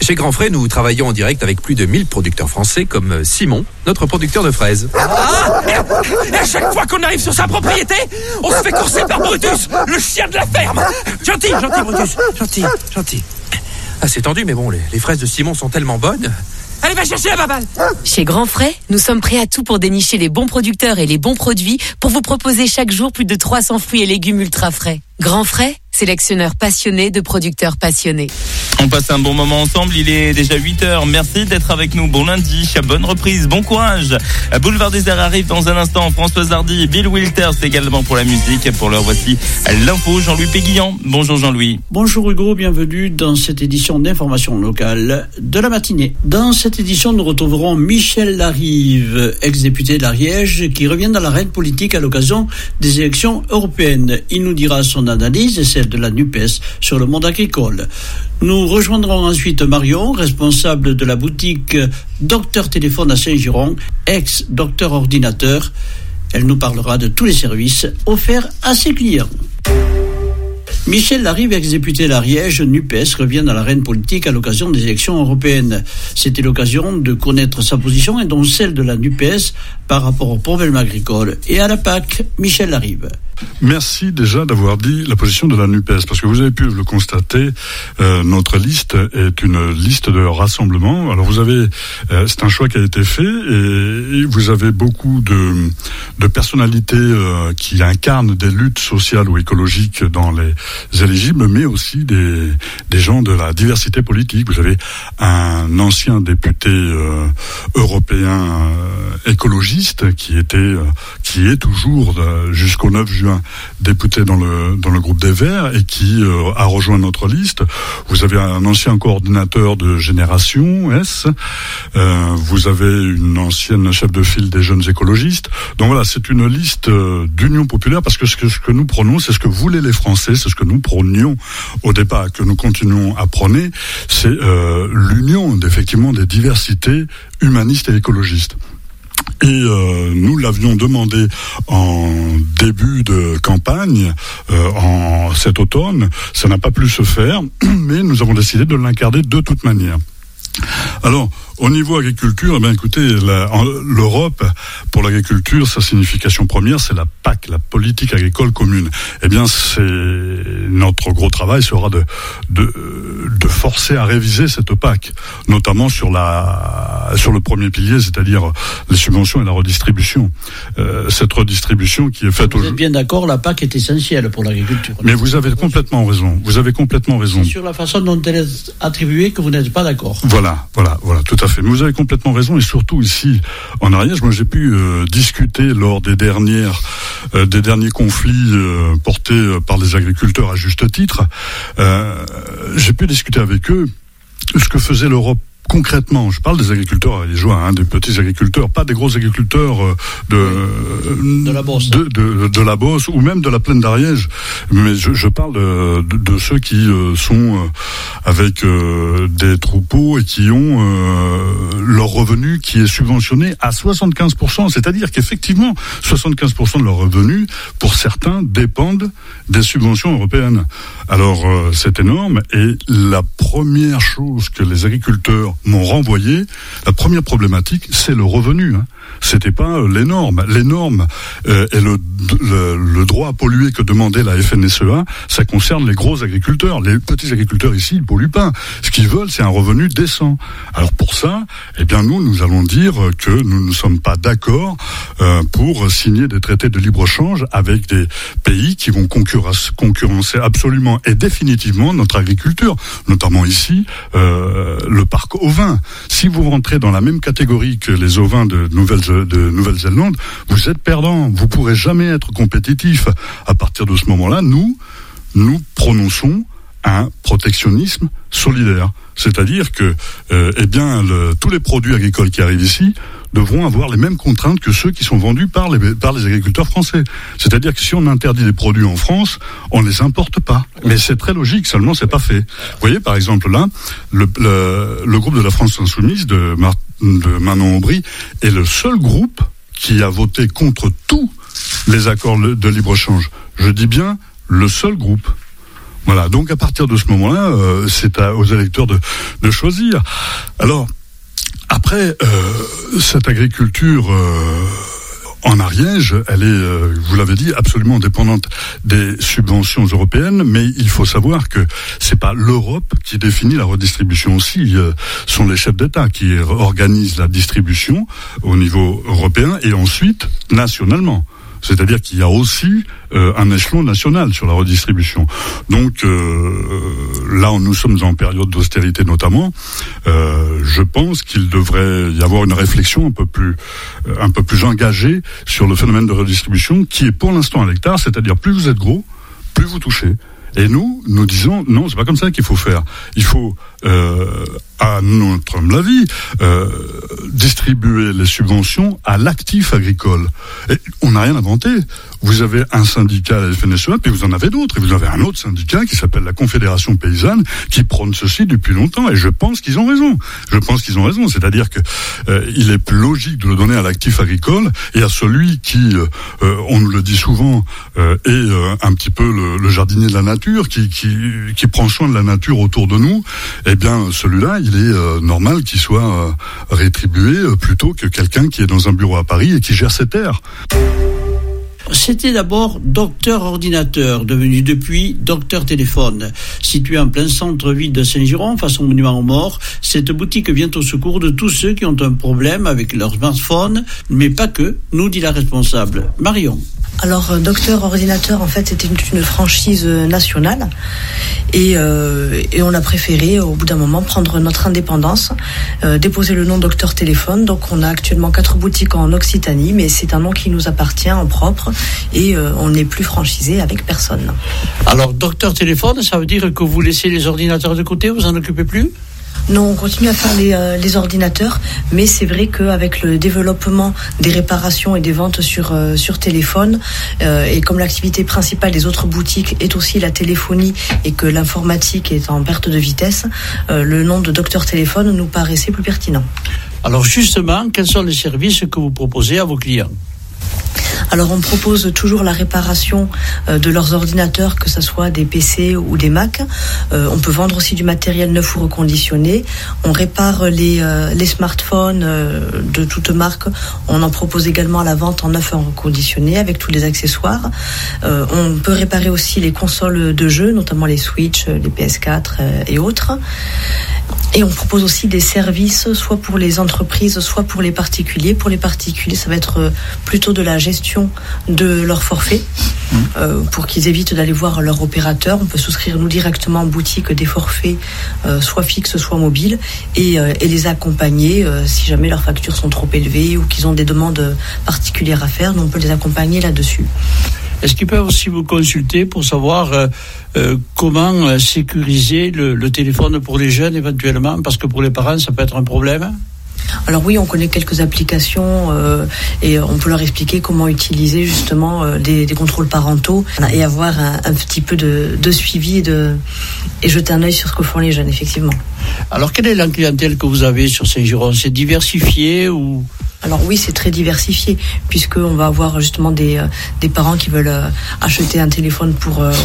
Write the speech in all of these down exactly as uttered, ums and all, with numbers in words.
Chez Grand Frais, nous travaillons en direct avec plus de mille producteurs français comme Simon, notre producteur de fraises. Ah, et à chaque fois qu'on arrive sur sa propriété, on se fait courser par Brutus, le chien de la ferme. Gentil, gentil Brutus, gentil, gentil. Ah, c'est tendu, mais bon, les, les fraises de Simon sont tellement bonnes. Allez, va chercher la baballe. Chez Grand Frais, nous sommes prêts à tout pour dénicher les bons producteurs et les bons produits pour vous proposer chaque jour plus de trois cents fruits et légumes ultra frais. Grand Frais, sélectionneur passionné de producteurs passionnés. On passe un bon moment ensemble, il est déjà huit heures. Merci d'être avec nous. Bon lundi, bonne reprise, bon courage. Boulevard des Arts arrive dans un instant. Françoise Hardy et Bill Withers également pour la musique. Pour l'heure, voici l'info. Jean-Louis Péguillan. Bonjour Jean-Louis. Bonjour Hugo, bienvenue dans cette édition d'information locale de la matinée. Dans cette édition, nous retrouverons Michel Larive, ex-député de l'Ariège, qui revient dans l'arène politique à l'occasion des élections européennes. Il nous dira son analyse et celle de la NUPES sur le monde agricole. Nous rejoindrons ensuite Marion, responsable de la boutique Docteur Téléphone à Saint-Giron, ex-docteur ordinateur. Elle nous parlera de tous les services offerts à ses clients. Michel Larive, ex-député de l'Ariège, NUPES, revient dans l'arène politique à l'occasion des élections européennes. C'était l'occasion de connaître sa position et donc celle de la NUPES par rapport au problème agricole et à la P A C. Michel Larive. Merci déjà d'avoir dit la position de la NUPES, parce que vous avez pu le constater, euh, notre liste est une liste de rassemblement. Alors vous avez, euh, c'est un choix qui a été fait, et, et vous avez beaucoup de, de personnalités euh, qui incarnent des luttes sociales ou écologiques dans les éligibles, mais aussi des, des gens de la diversité politique. Vous avez un ancien député euh, européen euh, écologiste qui était, euh, qui est toujours euh, jusqu'au neuf juin député dans le dans le groupe des Verts et qui euh, a rejoint notre liste. Vous avez un ancien coordinateur de Génération S. Euh, vous avez une ancienne chef de file des jeunes écologistes. Donc voilà, c'est une liste euh, d'union populaire, parce que ce, que ce que nous prenons, c'est ce que voulaient les Français, c'est ce que nous prônions au départ, que nous continuons à prôner, c'est euh, l'union effectivement des diversités humanistes et écologistes. Et euh, nous l'avions demandé en début de campagne, euh, en cet automne. Ça n'a pas pu se faire, mais nous avons décidé de l'incarner de toute manière. Alors, au niveau agriculture, eh bien, écoutez, la, en, l'Europe, pour l'agriculture, sa signification première, c'est la P A C, la politique agricole commune. Eh bien, c'est, notre gros travail sera de, de, de forcer à réviser cette P A C, notamment sur la, sur le premier pilier, c'est-à-dire les subventions et la redistribution. Euh, cette redistribution qui est faite Vous au... êtes bien d'accord, la P A C est essentielle pour l'agriculture. Mais vous avez complètement raison. Vous avez complètement raison. C'est sur la façon dont elle est attribuée que vous n'êtes pas d'accord. Voilà, voilà, voilà, tout à fait. Mais vous avez complètement raison, et surtout ici en Ariège, moi j'ai pu euh, discuter lors des dernières, euh, des derniers conflits euh, portés euh, par les agriculteurs à juste titre. Euh, j'ai pu discuter avec eux ce que faisait l'Europe. Concrètement, je parle des agriculteurs ariégeois, hein, des petits agriculteurs, pas des gros agriculteurs euh, de, de la Beauce, de, de, de la Beauce ou même de la plaine d'Ariège. Mais je, je parle de, de, de ceux qui euh, sont euh, avec euh, des troupeaux et qui ont euh, leur revenu qui est subventionné à soixante-quinze pour cent. C'est-à-dire qu'effectivement, soixante-quinze pour cent de leur revenu, pour certains, dépendent des subventions européennes. Alors, euh, c'est énorme. Et la première chose que les agriculteurs m'ont renvoyé, la première problématique, c'est le revenu. Hein. C'était pas euh, les normes. Les normes euh, et le, le, le droit à polluer que demandait la F N S E A, ça concerne les gros agriculteurs. Les petits agriculteurs ici, ils polluent pas. Ce qu'ils veulent, c'est un revenu décent. Alors pour ça, eh bien nous, nous allons dire que nous ne sommes pas d'accord euh, pour signer des traités de libre-échange avec des pays qui vont concurrencer, concurrencer absolument et définitivement notre agriculture, notamment ici euh, le parc ovin. Si vous rentrez dans la même catégorie que les ovins de Nouvelle de Nouvelle-Zélande, vous êtes perdant. Vous pourrez jamais être compétitif. À partir de ce moment-là, nous, nous prononçons un protectionnisme solidaire. C'est-à-dire que, euh, eh bien, le, tous les produits agricoles qui arrivent ici devront avoir les mêmes contraintes que ceux qui sont vendus par les, par les agriculteurs français. C'est-à-dire que si on interdit des produits en France, on ne les importe pas. Mais c'est très logique, seulement c'est pas fait. Vous voyez, par exemple, là, le, le, le groupe de la France Insoumise de, Mar- de Manon Aubry est le seul groupe qui a voté contre tous les accords de libre-échange. Je dis bien le seul groupe. Voilà, donc à partir de ce moment-là, euh, c'est à, aux électeurs de, de choisir. Alors, après, euh, cette agriculture euh, en Ariège, elle est, euh, vous l'avez dit, absolument dépendante des subventions européennes, mais il faut savoir que c'est pas l'Europe qui définit la redistribution aussi, euh, ce sont les chefs d'État qui organisent la distribution au niveau européen et ensuite nationalement. C'est-à-dire qu'il y a aussi euh, un échelon national sur la redistribution. Donc euh, là, nous sommes en période d'austérité notamment. Euh, je pense qu'il devrait y avoir une réflexion un peu plus, euh, un peu plus engagée sur le phénomène de redistribution qui est pour l'instant à l'hectare, c'est-à-dire plus vous êtes gros, plus vous touchez. Et nous, nous disons non, c'est pas comme ça qu'il faut faire. Il faut, euh, à notre humble avis, euh, distribuer les subventions à l'actif agricole. Et on n'a rien inventé. Vous avez un syndicat à la F N S E A, puis vous en avez d'autres. Et vous avez un autre syndicat qui s'appelle la Confédération Paysanne, qui prône ceci depuis longtemps. Et je pense qu'ils ont raison. Je pense qu'ils ont raison. C'est-à-dire que euh, il est plus logique de le donner à l'actif agricole et à celui qui, euh, on nous le dit souvent, euh, est euh, un petit peu le, le jardinier de la nature, qui, qui, qui prend soin de la nature autour de nous. Eh bien, celui-là, il est euh, normal qu'il soit euh, rétribué euh, plutôt que quelqu'un qui est dans un bureau à Paris et qui gère ses terres. C'était d'abord Docteur Ordinateur, devenu depuis Docteur Téléphone. Situé en plein centre-ville de Saint-Giron, face au monument aux morts, cette boutique vient au secours de tous ceux qui ont un problème avec leur smartphone, mais pas que, nous dit la responsable. Marion. Alors, Docteur Ordinateur, en fait, c'était une, une franchise nationale et, euh, et on a préféré, au bout d'un moment, prendre notre indépendance, euh, déposer le nom Docteur Téléphone. Donc, on a actuellement quatre boutiques en Occitanie, mais c'est un nom qui nous appartient en propre et euh, on n'est plus franchisé avec personne. Alors, Docteur Téléphone, ça veut dire que vous laissez les ordinateurs de côté, vous en occupez plus ? Non, on continue à faire les, euh, les ordinateurs, mais c'est vrai qu'avec le développement des réparations et des ventes sur, euh, sur téléphone, euh, et comme l'activité principale des autres boutiques est aussi la téléphonie et que l'informatique est en perte de vitesse, euh, le nom de Docteur Téléphone nous paraissait plus pertinent. Alors justement, quels sont les services que vous proposez à vos clients ? Alors on propose toujours la réparation euh, de leurs ordinateurs, que ce soit des P C ou des Mac. Euh, on peut vendre aussi du matériel neuf ou reconditionné. On répare les, euh, les smartphones euh, de toutes marques. On en propose également à la vente en neuf et en reconditionné avec tous les accessoires. Euh, on peut réparer aussi les consoles de jeux, notamment les Switch, les P S quatre euh, et autres. Et on propose aussi des services, soit pour les entreprises, soit pour les particuliers. Pour les particuliers, ça va être plutôt de la gestion de leur forfait, mmh. euh, pour qu'ils évitent d'aller voir leur opérateur. On peut souscrire nous directement en boutique des forfaits, euh, soit fixes, soit mobiles, et, euh, et les accompagner euh, si jamais leurs factures sont trop élevées ou qu'ils ont des demandes particulières à faire. Nous, on peut les accompagner là-dessus. Est-ce qu'ils peuvent aussi vous consulter pour savoir euh, euh, comment euh, sécuriser le, le téléphone pour les jeunes éventuellement, parce que pour les parents, ça peut être un problème ? Alors oui, on connaît quelques applications euh, et on peut leur expliquer comment utiliser justement euh, des, des contrôles parentaux et avoir un, un petit peu de, de suivi et, de, et jeter un œil sur ce que font les jeunes, effectivement. Alors, quelle est la clientèle que vous avez sur Saint-Giron ? C'est diversifié ou... Alors oui, c'est très diversifié, puisqu'on va avoir justement des, euh, des parents qui veulent euh, acheter un téléphone pour... Euh,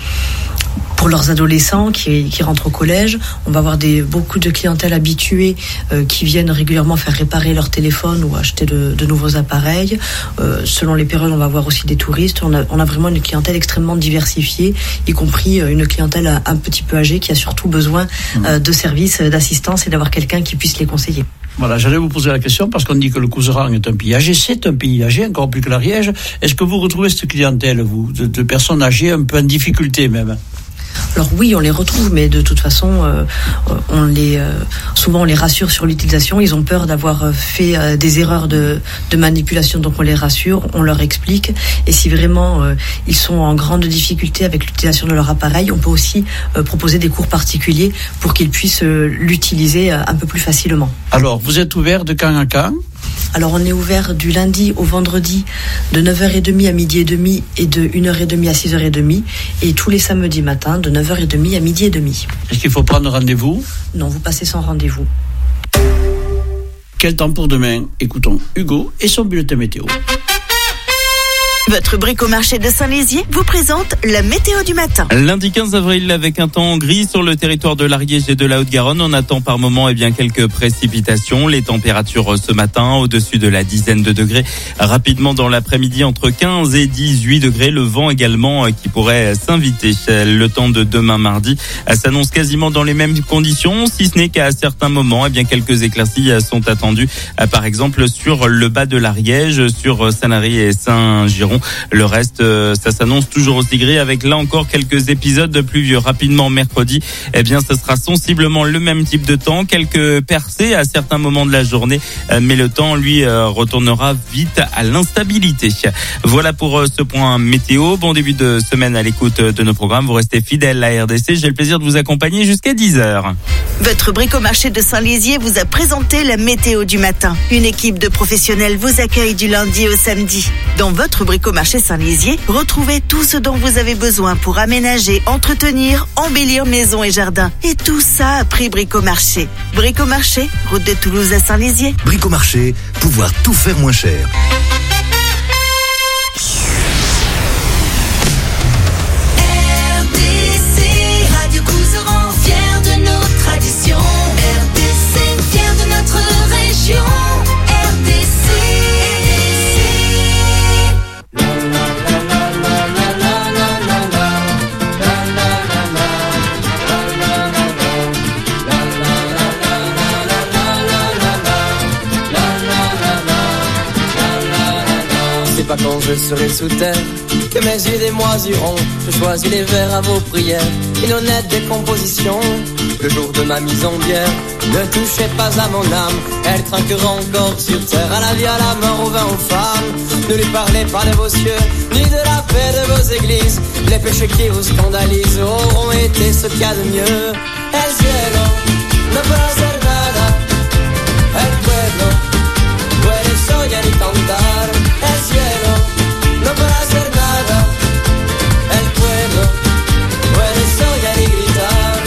pour leurs adolescents qui, qui rentrent au collège. On va avoir des, beaucoup de clientèle habituée euh, qui viennent régulièrement faire réparer leur téléphone ou acheter de, de nouveaux appareils. Euh, selon les périodes, on va avoir aussi des touristes. On a, on a vraiment une clientèle extrêmement diversifiée, y compris euh, une clientèle un, un petit peu âgée qui a surtout besoin euh, de services, d'assistance et d'avoir quelqu'un qui puisse les conseiller. Voilà, j'allais vous poser la question parce qu'on dit que le Couserans est un pays âgé, c'est un pays âgé, encore plus que l'Ariège. Est-ce que vous retrouvez cette clientèle, vous, de, de personnes âgées un peu en difficulté même ? Alors oui, on les retrouve, mais de toute façon, euh, on les, euh, souvent on les rassure sur l'utilisation. Ils ont peur d'avoir fait euh, des erreurs de, de manipulation, donc on les rassure, on leur explique. Et si vraiment euh, ils sont en grande difficulté avec l'utilisation de leur appareil, on peut aussi euh, proposer des cours particuliers pour qu'ils puissent euh, l'utiliser euh, un peu plus facilement. Alors, vous êtes ouvert de quand à quand ? Alors on est ouvert du lundi au vendredi de neuf heures trente à midi et demi et de une heure trente à six heures trente et tous les samedis matins de neuf heures trente à midi et demi. Est-ce qu'il faut prendre rendez-vous ? Non, vous passez sans rendez-vous. Quel temps pour demain ? Écoutons Hugo et son bulletin météo. Votre bricomarché de Saint-Lézier vous présente la météo du matin. Lundi quinze avril, avec un temps gris sur le territoire de l'Ariège et de la Haute-Garonne, on attend par moments eh bien, quelques précipitations. Les températures ce matin au-dessus de la dizaine de degrés. Rapidement dans l'après-midi, entre quinze et dix-huit degrés. Le vent également qui pourrait s'inviter. Le temps de demain mardi s'annonce quasiment dans les mêmes conditions, si ce n'est qu'à certains moments, eh bien, quelques éclaircies sont attendues. Par exemple, sur le bas de l'Ariège, sur Sanary et Saint-Giron. Le reste, ça s'annonce toujours aussi gris avec là encore quelques épisodes pluvieux. Rapidement mercredi, eh bien, ce sera sensiblement le même type de temps, quelques percées à certains moments de la journée, mais le temps, lui, retournera vite à l'instabilité. Voilà pour ce point météo. Bon début de semaine à l'écoute de nos programmes. Vous restez fidèles à R D C. J'ai le plaisir de vous accompagner jusqu'à dix heures. Votre bricomarché de Saint-Lézier vous a présenté la météo du matin. Une équipe de professionnels vous accueille du lundi au samedi. Dans votre bricomarché Saint-Lézier, retrouvez tout ce dont vous avez besoin pour aménager, entretenir, embellir maison et jardin. Et tout ça à prix bricomarché. Bricomarché, route de Toulouse à Saint-Lézier. Bricomarché, pouvoir tout faire moins cher. Pas quand je serai sous terre que mes yeux démoisiront. Je choisis les vers à vos prières, une honnête décomposition. Le jour de ma mise en bière, ne touchez pas à mon âme. Elle trinquera encore sur terre, à la vie, à la mort, au vin, aux femmes. Ne lui parlez pas de vos cieux, ni de la paix de vos églises. Les péchés qui vous scandalisent auront été ce qu'il y a de mieux. El cielo no puede hacer nada, el pueblo puede soñar y cantar. El cielo no puede hacer nada, el pueblo puede soñar y gritar.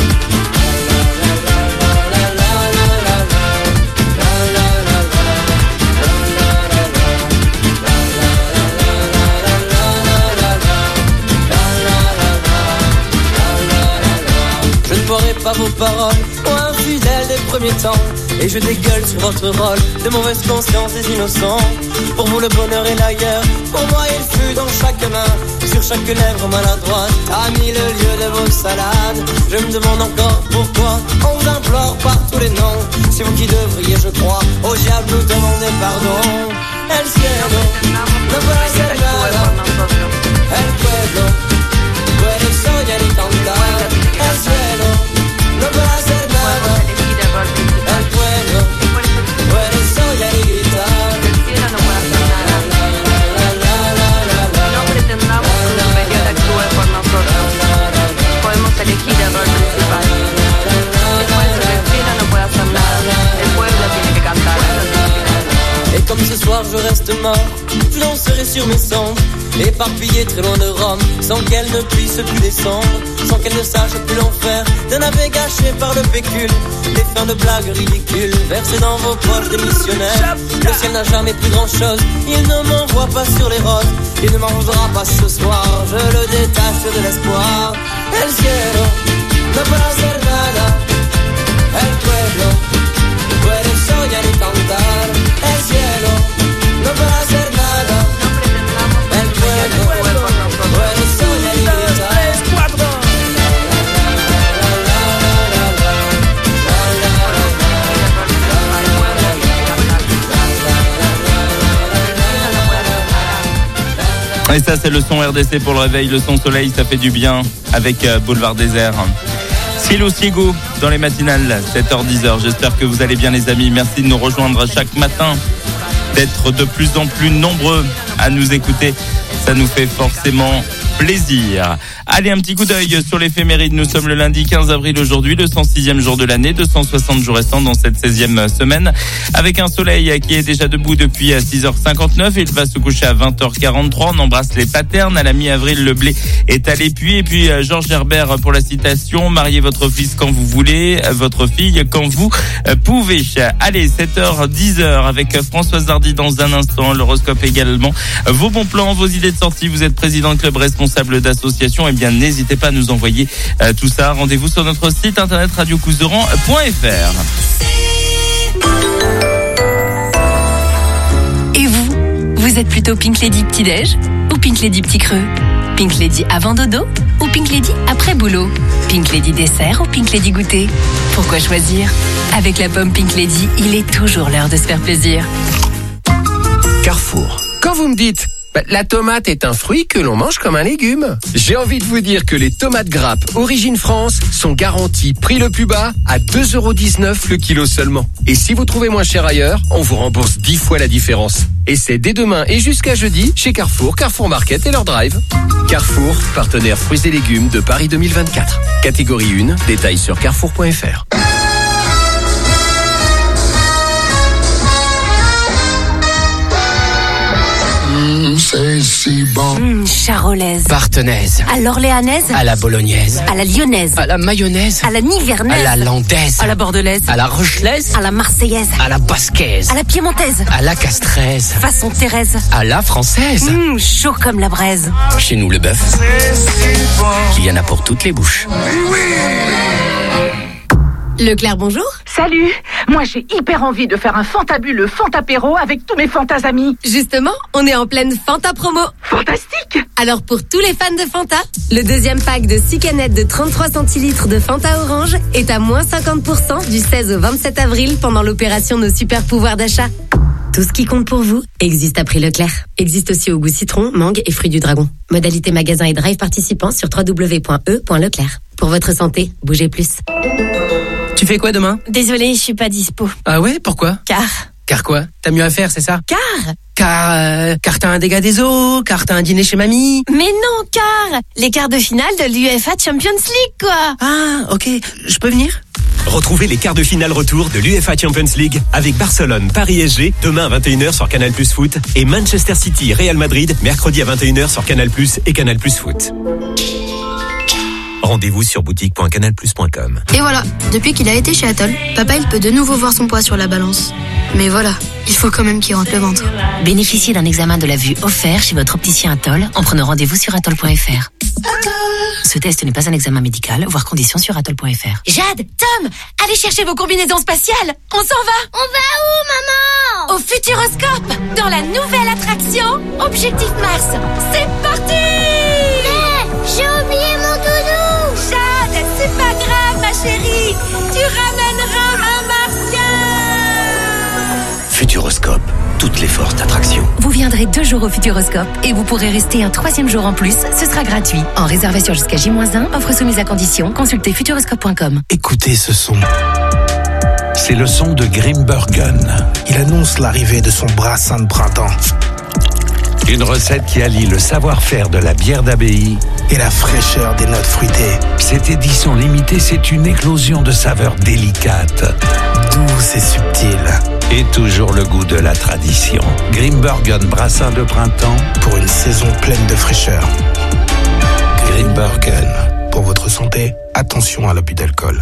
Je ne boirai pas vos paroles, moi infidèle des premiers temps. Et je dégueule sur votre rôle de mauvaise conscience des innocents. Pour vous le bonheur est l'ailleurs, pour moi il fut dans chaque main. Sur chaque lèvre maladroite, a mis le lieu de vos salades. Je me demande encore pourquoi on vous implore par tous les noms. C'est vous qui devriez, je crois, au diable nous demander pardon. El cielo no puede hacer nada, el pueblo puede soñar y cantar. El cielo no puede hacer nada, el pueblo puede soñar y gritar. No pretendamos que un superior actúe por nosotros. Podemos elegir el rol principal. Después el cielo no puede hacer nada. El pueblo tiene que cantar. Et comme ce soir je reste mort, je danserai sur mes cendres, éparpillé très loin de Rome, sans qu'elle ne puisse plus descendre, sans qu'elle ne sache plus l'enfer d'un navet gâché par le pécule, des fins de blagues ridicules versées dans vos poches de missionnaires. Le ciel n'a jamais plus grand chose, il ne m'envoie pas sur les roses, il ne m'en voudra pas ce soir, je le détache de l'espoir. El cielo no puede hacer nada, el pueblo puede soñar y cantar. El cielo no puede hacer nada, el pueblo puede soñar y gritar. Et ça c'est le son R D C pour le réveil, le son soleil, ça fait du bien avec euh, Boulevard Désert. Silou Sigou dans les matinales, sept heures dix heures. J'espère que vous allez bien les amis. Merci de nous rejoindre chaque matin, d'être de plus en plus nombreux à nous écouter. Ça nous fait forcément plaisir. Allez, un petit coup d'œil sur l'éphéméride. Nous sommes le lundi quinze avril aujourd'hui, le cent sixième jour de l'année, deux cent soixante jours restants dans cette seizième semaine, avec un soleil qui est déjà debout depuis six heures cinquante-neuf. Il va se coucher à vingt heures quarante-trois. On embrasse les paternes. À la mi-avril, le blé est à l'épuis. Et puis Georges Herbert pour la citation: mariez votre fils quand vous voulez, votre fille quand vous pouvez. Allez, sept heures dix avec Françoise Hardy dans un instant. L'horoscope également. Vos bons plans, vos idées de sortie. Vous êtes président de club, responsable d'association. Eh bien, n'hésitez pas à nous envoyer euh, tout ça. Rendez-vous sur notre site internet radio couseran point f r. Et vous, vous êtes plutôt Pink Lady petit-déj ou Pink Lady petit creux? Pink Lady avant dodo ou Pink Lady après boulot? Pink Lady dessert ou Pink Lady goûter? Pourquoi choisir? Avec la pomme Pink Lady, il est toujours l'heure de se faire plaisir. Carrefour. Quand vous me dites bah, la tomate est un fruit que l'on mange comme un légume, j'ai envie de vous dire que les tomates grappes Origine France sont garanties prix le plus bas à deux euros dix-neuf le kilo seulement. Et si vous trouvez moins cher ailleurs, on vous rembourse dix fois la différence. Et c'est dès demain et jusqu'à jeudi chez Carrefour, Carrefour Market et leur drive. Carrefour, partenaire fruits et légumes de Paris deux mille vingt-quatre. Catégorie un, détails sur carrefour point f r. Mmh, c'est si bon. Mmh, charolaise. Partenaise. À l'orléanaise. À la bolognaise. À la lyonnaise. À la mayonnaise. À la nivernaise. À la landaise. À la bordelaise. À la rochelaise. À la marseillaise. À la basquaise. À la piémontaise. À la castraise. Façon Thérèse. À la française. Mmh, chaud comme la braise. Chez nous, le bœuf, il y en a pour toutes les bouches. Leclerc, bonjour. Salut. Moi, j'ai hyper envie de faire un fantabuleux Fantapéro avec tous mes Fantas amis. Justement, on est en pleine Fanta promo. Fantastique. Alors, pour tous les fans de Fanta, le deuxième pack de six canettes de trente-trois centilitres de Fanta Orange est à moins cinquante pour cent du seize au vingt-sept avril pendant l'opération Nos super pouvoirs d'achat. Tout ce qui compte pour vous existe à prix Leclerc. Existe aussi au goût citron, mangue et fruits du dragon. Modalité magasin et drive participants sur w w w point e point leclerc. Pour votre santé, bougez plus. Tu fais quoi demain? Désolée, je suis pas dispo. Ah ouais, pourquoi? Car... Car quoi? T'as mieux à faire, c'est ça? Car... Car, euh, car t'as un dégât des eaux, car t'as un dîner chez mamie. Mais non, car les quarts de finale de l'U E F A Champions League, quoi. Ah, ok. Je peux venir? Retrouvez les quarts de finale retour de l'U E F A Champions League avec Barcelone, Paris S G, demain à vingt et une heures sur Canal Plus Foot, et Manchester City, Real Madrid, mercredi à vingt et une heures sur Canal Plus et Canal Plus Foot. Rendez-vous sur boutique point canal plus point com. Et voilà, depuis qu'il a été chez Atoll, papa il peut de nouveau voir son poids sur la balance. Mais voilà, il faut quand même qu'il rentre le ventre. Bénéficiez d'un examen de la vue offert chez votre opticien Atoll en prenant rendez-vous sur atoll point f r. Ce test n'est pas un examen médical, voire conditions sur atoll point f r. Jade, Tom, allez chercher vos combinaisons spatiales. On s'en va. On va où, maman? Au Futuroscope, dans la nouvelle attraction Objectif Mars. C'est parti. Mais j'ai oublié mon doudou. Jade, c'est pas grave, ma chérie. Tu ramèneras un martien. Futuroscope, toutes les forces d'attraction. Vous viendrez deux jours au Futuroscope et vous pourrez rester un troisième jour en plus. Ce sera gratuit. En réservation jusqu'à J moins un, offre soumise à condition. Consultez futuroscope point com. Écoutez ce son. C'est le son de Grimbergen. Il annonce l'arrivée de son brassin de printemps. Une recette qui allie le savoir-faire de la bière d'abbaye et la fraîcheur des notes fruitées. Cette édition limitée, c'est une éclosion de saveurs délicates, douces et subtiles. Et toujours le goût de la tradition. Grimbergen brassin de printemps pour une saison pleine de fraîcheur. Grimbergen. Pour votre santé, attention à l'abus d'alcool.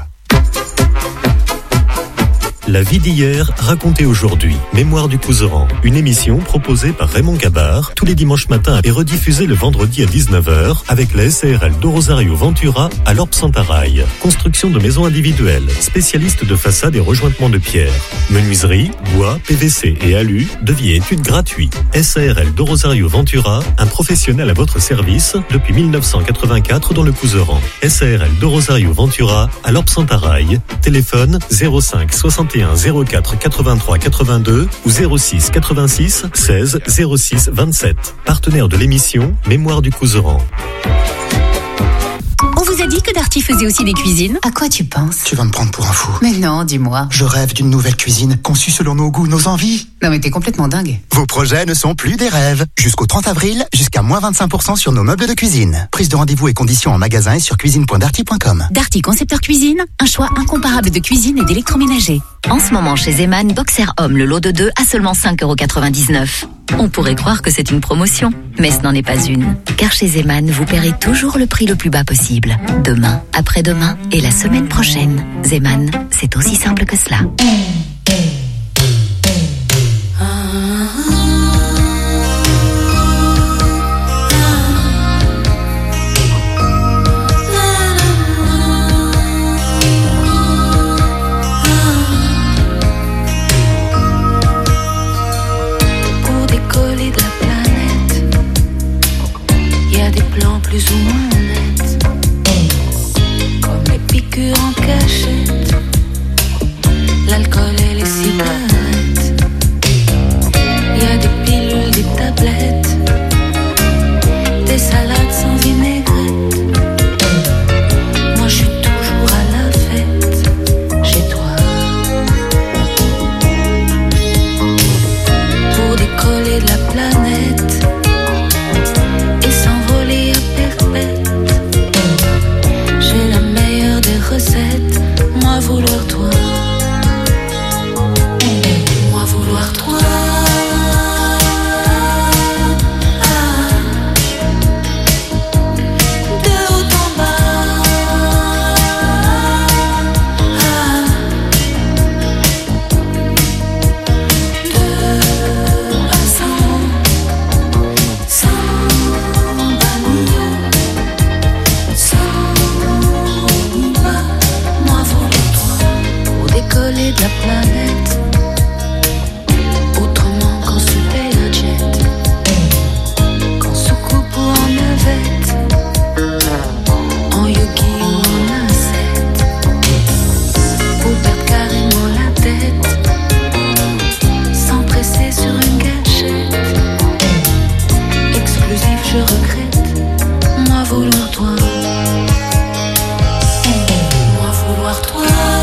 La vie d'hier, racontée aujourd'hui. Mémoire du Couseran. Une émission proposée par Raymond Gabard tous les dimanches matins et rediffusée le vendredi à dix-neuf heures avec la S A R L de Rosario Ventura à l'Orbe Santaraille. Construction de maisons individuelles. Spécialiste de façades et rejointements de pierre. Menuiserie, bois, P V C et alu. Devis et études gratuits. S A R L de Rosario Ventura, un professionnel à votre service depuis mille neuf cent quatre-vingt-quatre dans le Couseran. S A R L de Rosario Ventura à l'Orbe Santaraille. Téléphone zéro cinq soixante et un zéro quatre quatre-vingt-trois quatre-vingt-deux ou zéro six quatre-vingt-six seize zéro six vingt-sept. Partenaire de l'émission Mémoire du Couseran. On vous a dit que Darty faisait aussi des cuisines? À quoi tu penses? Tu vas me prendre pour un fou. Mais non, dis-moi. Je rêve d'une nouvelle cuisine conçue selon nos goûts, nos envies. Non mais t'es complètement dingue. Vos projets ne sont plus des rêves. Jusqu'au trente avril, jusqu'à moins vingt-cinq pour cent sur nos meubles de cuisine. Prise de rendez-vous et conditions en magasin et sur cuisine point darty point com. Darty Concepteur Cuisine, un choix incomparable de cuisine et d'électroménager. En ce moment chez Zeman, Boxer Homme, le lot de deux à seulement cinq euros quatre-vingt-dix-neuf. On pourrait croire que c'est une promotion, mais ce n'en est pas une. Car chez Zeman, vous paierez toujours le prix le plus bas possible. Demain, après-demain et la semaine prochaine. Zeman, c'est aussi simple que cela. Plus ou moins honnête, comme les piqûres en cachette, l'alcool et les cigarettes. Il y a des pilules, des tablettes, des salades sans vinaigrette. Moi je suis toujours à la fête chez toi. Pour décoller de la planète j'ai la meilleure des recettes, moi vouloir toi, moi vouloir toi. Ah. De haut en bas. Ah. De bas en haut, sans décoller de la planète autrement qu'en super jet, qu'en soucoupe ou en navette, en yogi ou en ascète, pour perdre carrément la tête sans presser sur une gâchette. Exclusif, je regrette, moi vouloir toi, moi vouloir toi.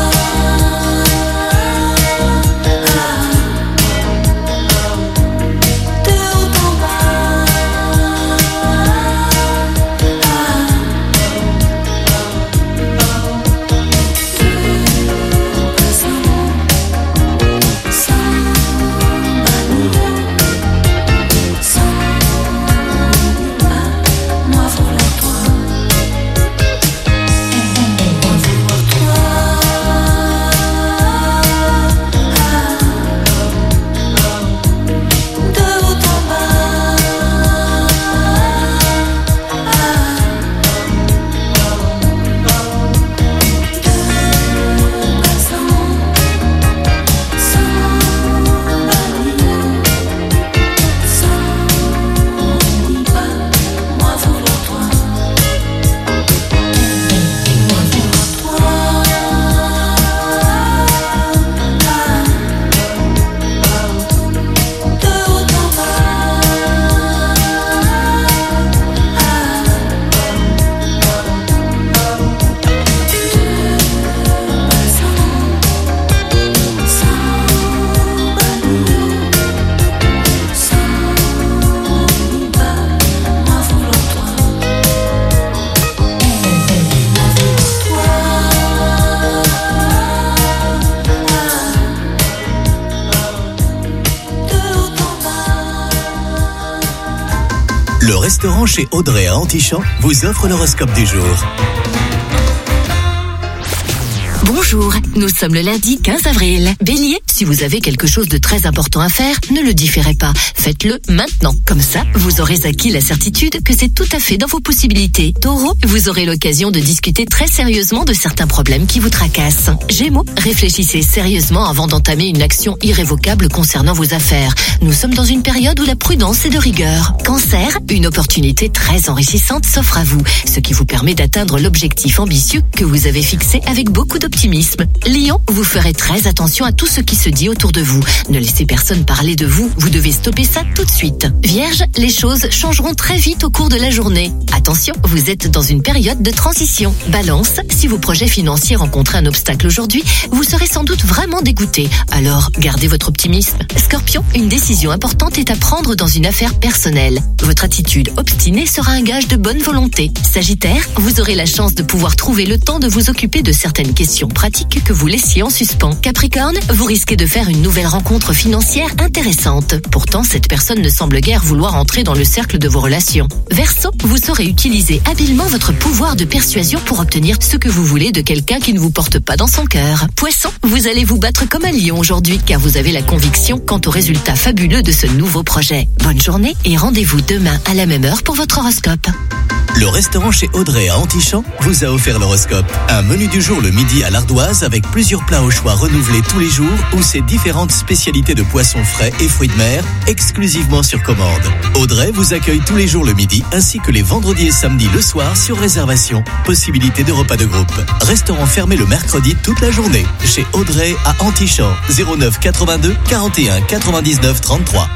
Le restaurant chez Audrey à Antichamps vous offre l'horoscope du jour. Bonjour, nous sommes le lundi quinze avril. Bélier, si vous avez quelque chose de très important à faire, ne le différez pas. Faites-le maintenant. Comme ça, vous aurez acquis la certitude que c'est tout à fait dans vos possibilités. Taureau, vous aurez l'occasion de discuter très sérieusement de certains problèmes qui vous tracassent. Gémeaux, réfléchissez sérieusement avant d'entamer une action irrévocable concernant vos affaires. Nous sommes dans une période où la prudence est de rigueur. Cancer, une opportunité très enrichissante s'offre à vous, ce qui vous permet d'atteindre l'objectif ambitieux que vous avez fixé avec beaucoup d'optimisme. d'optimisme. Lion, vous ferez très attention à tout ce qui se dit autour de vous. Ne laissez personne parler de vous, vous devez stopper ça tout de suite. Vierge, les choses changeront très vite au cours de la journée. Attention, vous êtes dans une période de transition. Balance, si vos projets financiers rencontrent un obstacle aujourd'hui, vous serez sans doute vraiment dégoûté. Alors, gardez votre optimisme. Scorpion, une décision importante est à prendre dans une affaire personnelle. Votre attitude obstinée sera un gage de bonne volonté. Sagittaire, vous aurez la chance de pouvoir trouver le temps de vous occuper de certaines questions pratiques que vous laissiez en suspens. Capricorne, vous risquez de faire une nouvelle rencontre financière intéressante. Pourtant, cette personne ne semble guère vouloir entrer dans le cercle de vos relations. Verseau, vous saurez utiliser habilement votre pouvoir de persuasion pour obtenir ce que vous voulez de quelqu'un qui ne vous porte pas dans son cœur. Poisson, vous allez vous battre comme un lion aujourd'hui car vous avez la conviction quant aux résultats fabuleux de ce nouveau projet. Bonne journée et rendez-vous demain à la même heure pour votre horoscope. Le restaurant chez Audrey à Antichamps vous a offert l'horoscope. Un menu du jour le midi à l'ardoise avec plusieurs plats au choix renouvelés tous les jours ou ses différentes spécialités de poissons frais et fruits de mer exclusivement sur commande. Audrey vous accueille tous les jours le midi ainsi que les vendredis et samedis le soir sur réservation. Possibilité de repas de groupe. Restaurant fermé le mercredi toute la journée. Chez Audrey à Antichamps, zéro neuf quatre-vingt-deux quarante et un quatre-vingt-dix-neuf trente-trois.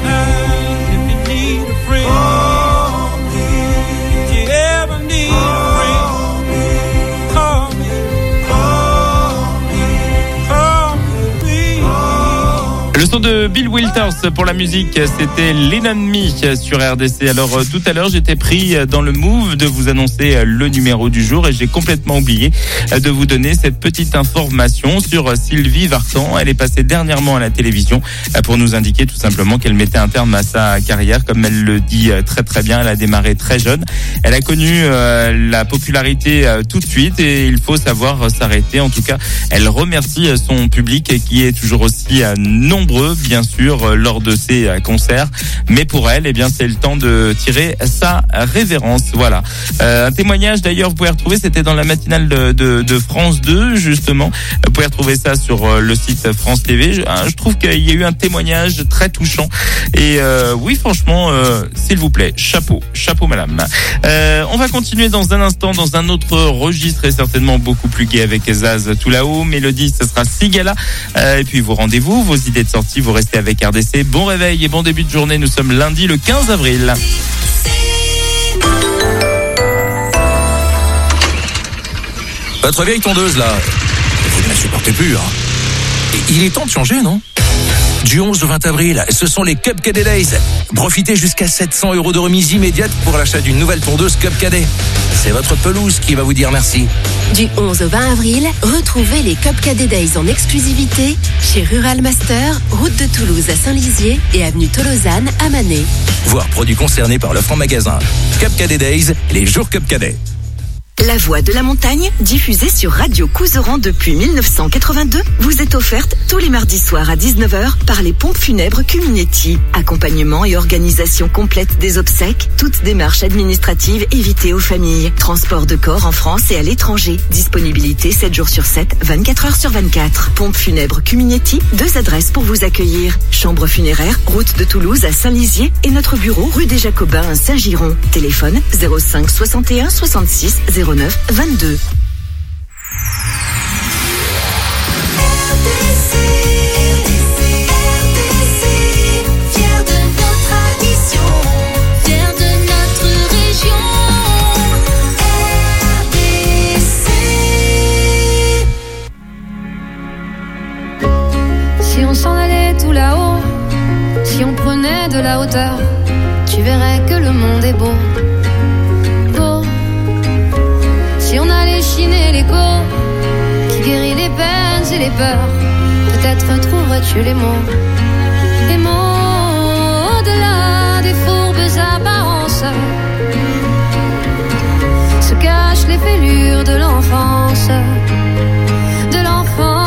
If you ever need son de Bill Withers pour la musique, c'était l'ennemi sur R D C. Alors tout à l'heure, j'étais pris dans le move de vous annoncer le numéro du jour et j'ai complètement oublié de vous donner cette petite information sur Sylvie Vartan. Elle est passée dernièrement à la télévision pour nous indiquer tout simplement qu'elle mettait un terme à sa carrière. Comme elle le dit très très bien, elle a démarré très jeune. Elle a connu euh, la popularité euh, tout de suite et il faut savoir s'arrêter. En tout cas, elle remercie son public qui est toujours aussi euh, nombreux, bien sûr, euh, lors de ses euh, concerts. Mais pour elle, eh bien, c'est le temps de tirer sa révérence. Voilà. Euh, un témoignage d'ailleurs, vous pouvez retrouver, c'était dans la matinale de, de, de France deux, justement. Vous pouvez retrouver ça sur euh, le site France T V. Je, je trouve qu'il y a eu un témoignage très touchant. Et euh, oui, franchement, euh, s'il vous plaît, chapeau, chapeau madame. Euh, on va continuer dans un instant dans un autre registre et certainement beaucoup plus gai avec Zaz tout là-haut. Mélodie, ce sera Sigala. Euh, et puis vos rendez-vous, vos idées de sortie, vous restez avec R D C. Bon réveil et bon début de journée. Nous sommes lundi le quinze avril. Votre vieille tondeuse là, vous ne la supportez plus, hein. Et il est temps de changer, non? Du onze au vingt avril, ce sont les Cup Cadet Days. Profitez jusqu'à sept cents euros de remise immédiate pour l'achat d'une nouvelle tondeuse Cup Cadet. C'est votre pelouse qui va vous dire merci. Du onze au vingt avril, retrouvez les Cup Cadet Days en exclusivité chez Rural Master, route de Toulouse à Saint-Lizier et avenue Tolosane à Manet. Voir produits concernés par l'offre en magasin. Cup Cadet Days, les jours Cup Cadet. La Voix de la Montagne, diffusée sur Radio Couseran depuis mille neuf cent quatre-vingt-deux, vous est offerte tous les mardis soirs à dix-neuf heures par les pompes funèbres Cuminetti. Accompagnement et organisation complète des obsèques, toutes démarches administratives évitées aux familles. Transport de corps en France et à l'étranger. Disponibilité sept jours sur sept, vingt-quatre heures sur vingt-quatre. Pompes funèbres Cuminetti, deux adresses pour vous accueillir. Chambre funéraire, route de Toulouse à Saint-Lizier et notre bureau rue des Jacobins à Saint-Giron. Téléphone zéro cinq soixante et un soixante-six zéro neuf vingt-deux. Si on s'en allait tout là-haut, si on prenait de la hauteur, tu verrais que le monde est beau, beau. Si on allait chiner l'écho qui guérit les peines et les peurs, peut-être trouverais-tu les mots, les mots au-delà des fourbes apparences, se cachent les fêlures de l'enfance, de l'enfance.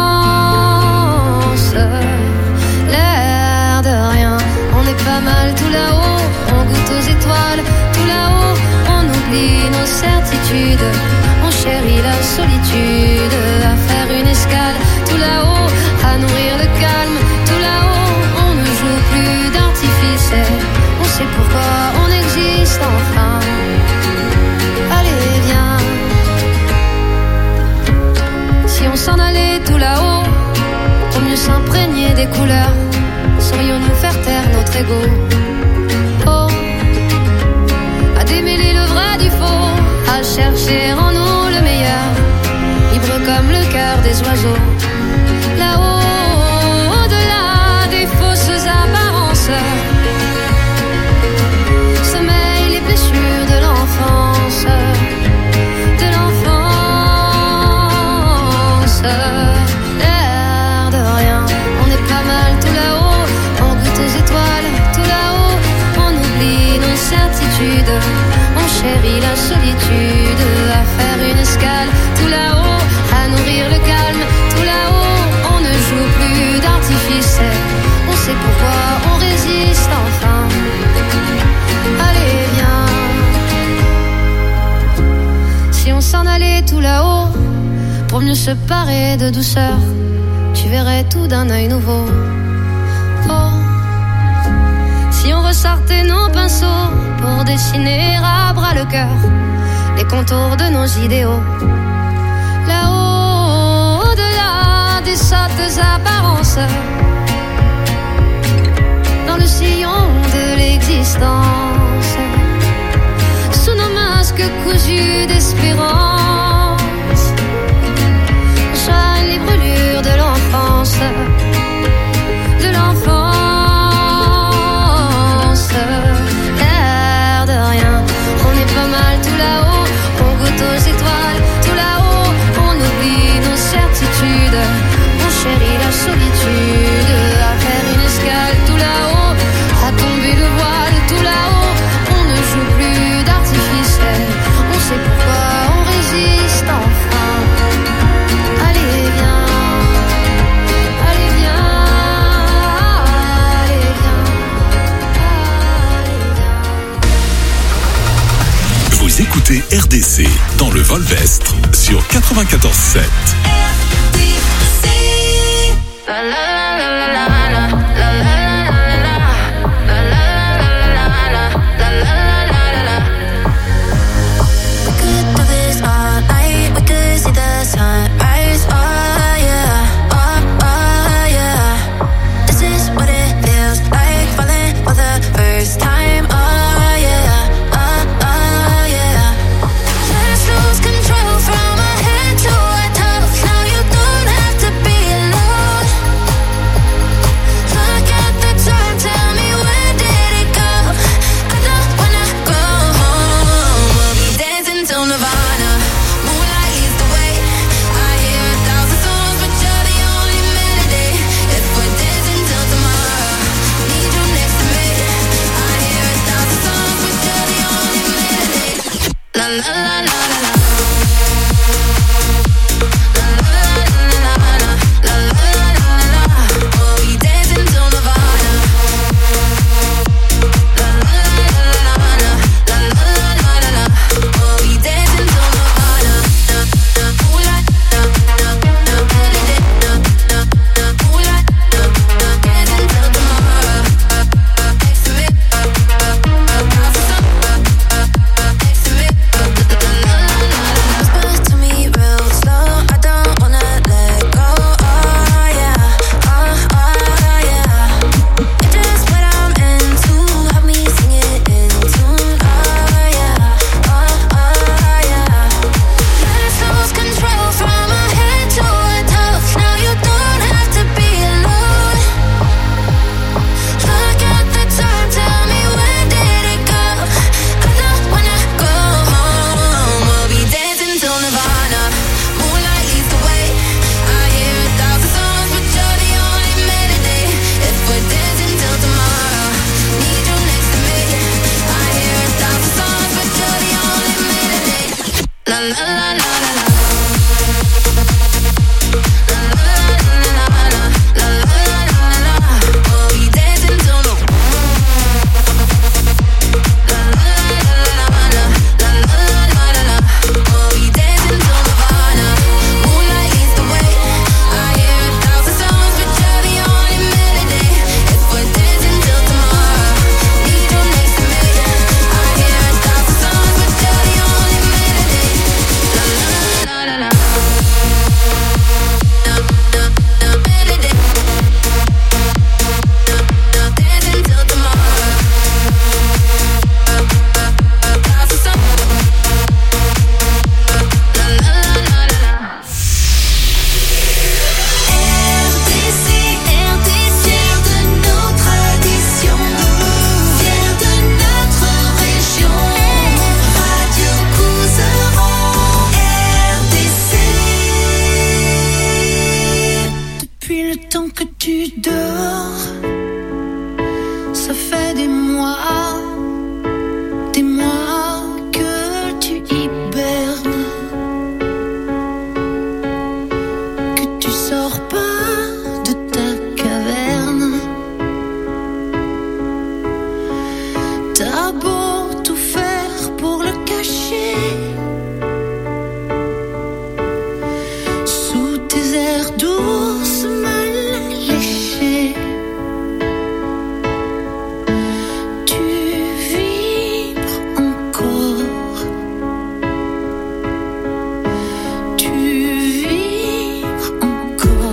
L'air de rien, on est pas mal tout là-haut, on goûte aux étoiles tout là-haut, on oublie nos certitudes, on chérit la solitude, à faire une escale tout là-haut, à nourrir le calme tout là-haut, on ne joue plus d'artifice, on sait pourquoi on existe enfin. Allez viens, si on s'en allait tout là-haut, pour mieux s'imprégner des couleurs, saurions-nous faire taire notre ego? Oh, à démêler le vrai du faux, à chercher en nous le meilleur, libre comme le cœur des oiseaux. Là-haut, au-delà des fausses apparences, sommeillent les blessures de l'enfance, de l'enfance. L'air de rien, on est pas mal tout là-haut, on goûte aux étoiles tout là-haut, on oublie nos certitudes, on chérit la solitude, à faire une escale tout là-haut, à nourrir le calme tout là-haut, on ne joue plus d'artifice, on sait pourquoi on résiste enfin. Allez viens, si on s'en allait tout là-haut, pour mieux se parer de douceur, tu verrais tout d'un œil nouveau. Oh, si on ressortait nos pinceaux pour dessiner à bras le cœur les contours de nos idéaux. Là-haut, au-delà des sottes apparences, dans le sillon de l'existence, sous nos masques cousus d'espérance, on soigne les brûlures de l'enfance, de l'enfance. R D C dans le Volvestre sur quatre-vingt-quatorze sept. Encore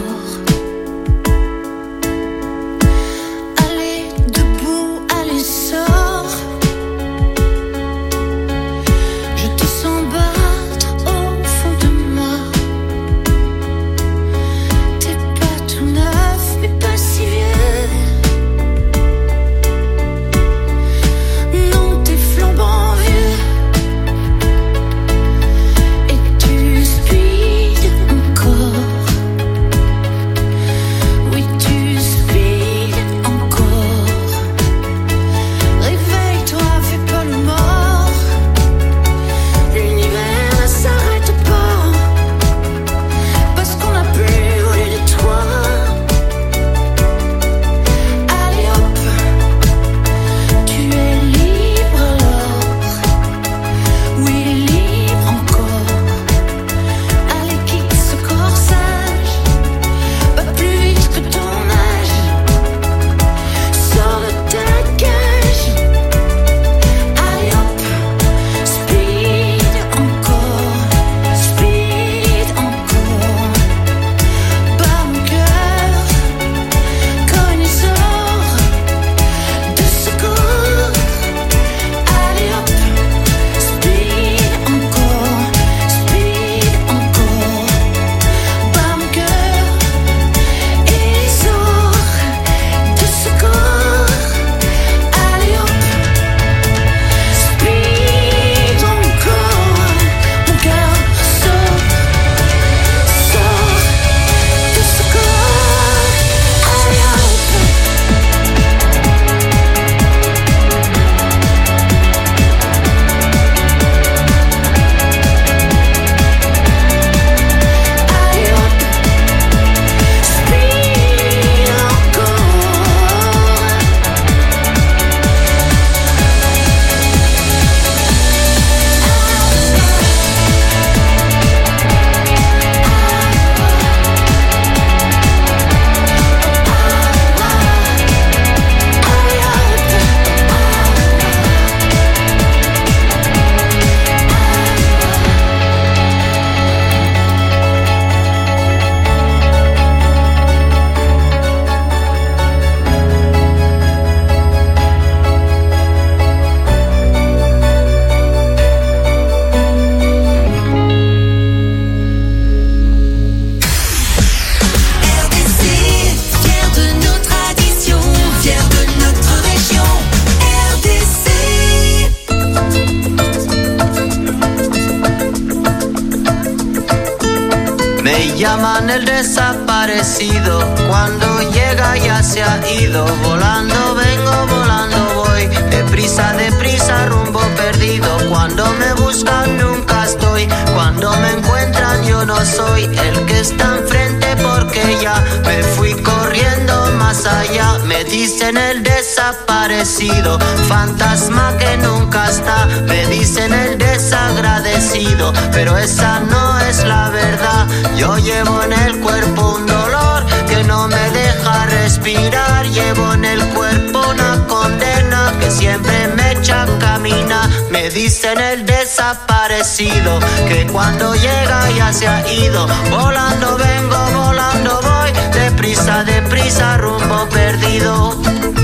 el desaparecido. Cuando llega ya se ha ido. Volando vengo, volando voy. Deprisa, deprisa, rumbo perdido. Cuando me buscan nunca estoy. Cuando me encuentran yo no soy el que está enfrente, porque ya me fui corriendo más allá. Me dicen el desaparecido, fantasma que nunca está. Me dicen el desagradecido, pero esa no es la verdad. Yo llevo en el cuerpo un dolor que no me deja respirar. Llevo en el cuerpo una condena que siempre me echa a caminar. Me dicen el desaparecido, que cuando llega ya se ha ido. Volando vengo, volando voy. Deprisa, deprisa, rumbo perdido.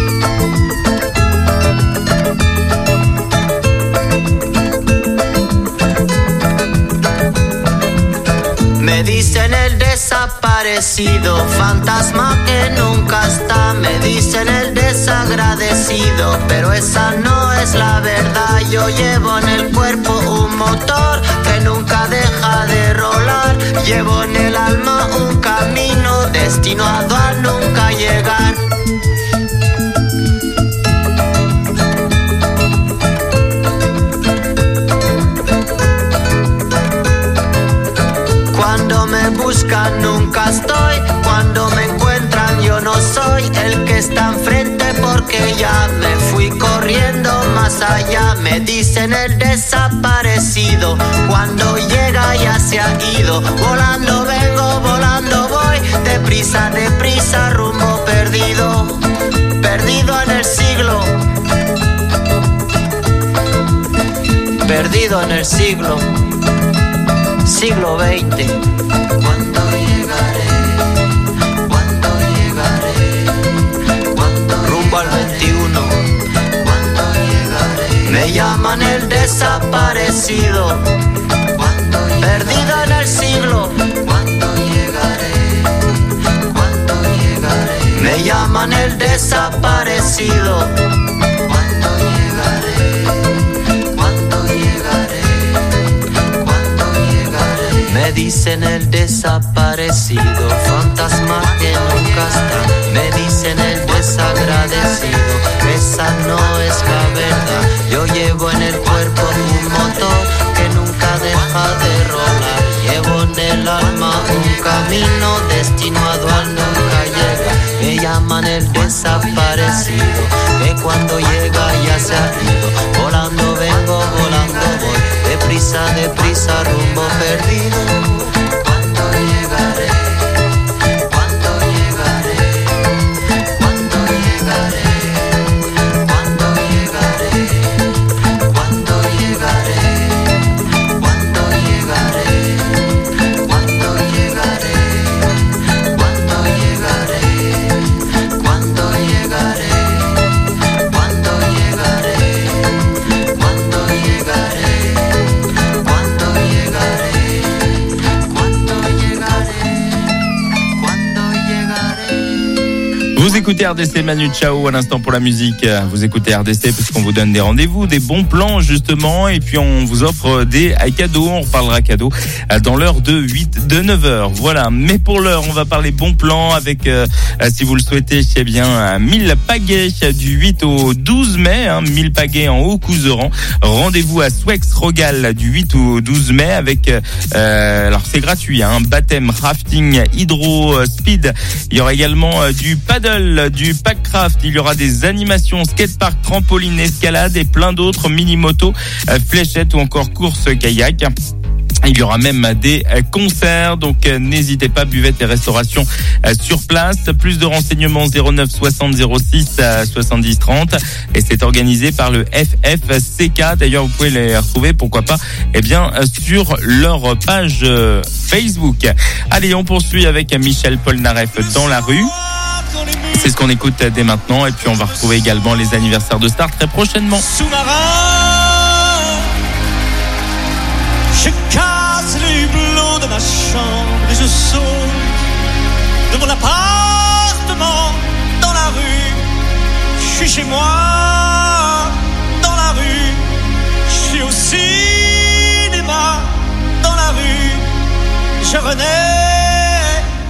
Me dicen el desaparecido, fantasma que nunca está. Me dicen el desagradecido, pero esa no es la verdad. Yo llevo en el cuerpo un motor que nunca deja de rolar. Llevo en el alma un camino destinado a nunca llegar. Cuando me buscan nunca estoy. Cuando me encuentran yo no soy el que está enfrente, porque ya me fui corriendo más allá. Me dicen el desaparecido, cuando llega ya se ha ido. Volando vengo, volando voy. Deprisa, deprisa, rumbo perdido. Perdido en el siglo. Perdido en el siglo. Siglo veinte. ¿Cuándo llegaré? ¿Cuándo llegaré? ¿Cuándo rumbo al veintiuno? ¿Cuándo llegaré? Me llaman el desaparecido. ¿Cuándo perdido en el siglo? ¿Cuándo llegaré? ¿Cuándo llegaré? Me llaman el desaparecido. ¿Cuándo llegaré? ¿Cuándo llegaré? Me dicen el desaparecido, fantasma que nunca está. Me dicen el desagradecido, esa no es la verdad. Yo llevo en el cuerpo un motor que nunca deja de rolar. Llevo en el alma un camino destinado a nunca llegar. Me llaman el desaparecido, que cuando llega ya se ha ido. Volando vengo, volando voy. Deprisa, deprisa, rumbo perdido. ¿Cuándo llegaré? ¿Cuándo llegaré? ¿Cuándo llegaré? ¿Cuándo llegaré? ¿Cuándo llegaré? ¿Cuándo llegaré? ¿Cuándo llegaré? ¿Cuándo llegaré? ¿Cuándo llegaré? ¿Cuándo llegaré? ¿Cuándo llegaré? ¿Cuándo llegaré? Vous écoutez R D C, Manu Chao à l'instant pour la musique. Vous écoutez R D C parce qu'on vous donne des rendez-vous, des bons plans justement, et puis on vous offre des cadeaux. On reparlera cadeaux dans l'heure de huit, de neuf heures. Voilà. Mais pour l'heure, on va parler bons plans avec, euh, si vous le souhaitez, c'est bien mille pagaies du huit au douze mai, hein, mille pagaies en Haut-Couserans. Rendez-vous à Swex Rogal du huit au douze mai avec, euh, alors c'est gratuit, hein, baptême, rafting, hydro, speed. Il y aura également euh, du paddle, du packcraft, il y aura des animations, skatepark, trampoline, escalade et plein d'autres, mini-motos, euh, fléchettes ou encore courses kayak. Il y aura même des concerts, donc n'hésitez pas, buvette et restauration sur place. Plus de renseignements zéro neuf soixante zéro six soixante-dix trente, et c'est organisé par le F F C K. D'ailleurs, vous pouvez les retrouver, pourquoi pas, eh bien, sur leur page Facebook. Allez, on poursuit avec Michel Polnareff dans la rue. C'est ce qu'on écoute dès maintenant, et puis on va retrouver également les anniversaires de stars très prochainement. Je casse les hublots de ma chambre et je saute de mon appartement dans la rue. Je suis chez moi dans la rue. Je suis au cinéma dans la rue. Je renais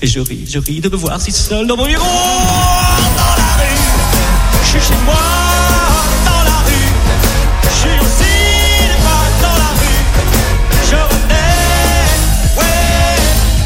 Et je ris, je ris de me voir si seul dans mon miroir. Dans la rue, je suis chez moi. Dans la rue, je suis aussi des pas dans la rue. Je renais, ouais.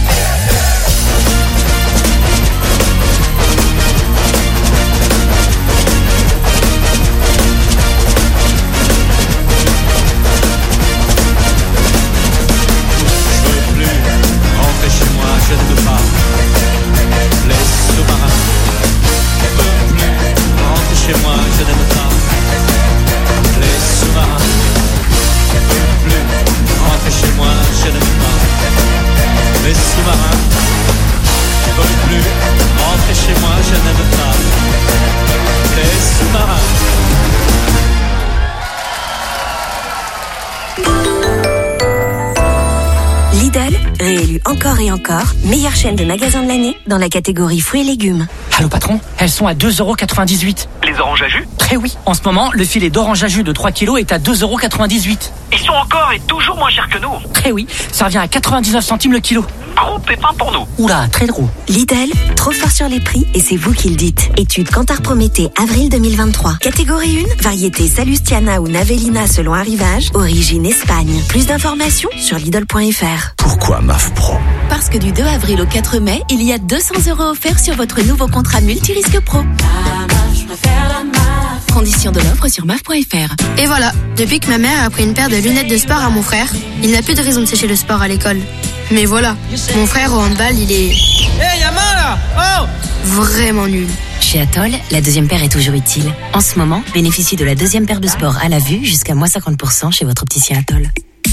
Je veux plus rentrer chez moi, je ne veux pas. Les sous-marins. Je veux plus rentrer chez moi, je n'aime pas. Les sous-marins. Je veux plus rentrer chez moi, je n'aime pas. Les sous-marins. Je veux plus rentrer chez moi, je n'aime pas. Les sous-marins. Lidl, réélu encore et encore, meilleure chaîne de magasins de l'année dans la catégorie fruits et légumes. Allô patron, elles sont à deux euros quatre-vingt-dix-huit. Les oranges à jus? Très oui, en ce moment, le filet d'orange à jus de trois kilos est à deux euros quatre-vingt-dix-huit. Ils sont encore et toujours moins chers que nous. Très oui, ça revient à quatre-vingt-dix-neuf centimes le kilo. Gros pépin pour nous. Oula, très drôle. Lidl, trop fort sur les prix et c'est vous qui le dites. Étude Kantar Prométhée, avril deux mille vingt-trois. Catégorie un, variété Salustiana ou Navellina selon arrivage, origine Espagne. Plus d'informations sur Lidl point F R. Pourquoi M A F Pro? Parce que du deux avril au quatre mai, il y a deux cents euros offerts sur votre nouveau contrat multirisque pro. Conditions de l'offre sur M A F point F R. Et voilà, depuis que ma mère a pris une paire de lunettes de sport à mon frère, il n'a plus de raison de sécher le sport à l'école. Mais voilà, mon frère au handball, il est... Hé, y'a main là! Oh! Vraiment nul. Chez Atoll, la deuxième paire est toujours utile. En ce moment, bénéficiez de la deuxième paire de sport à la vue jusqu'à moins cinquante pour cent chez votre opticien Atoll.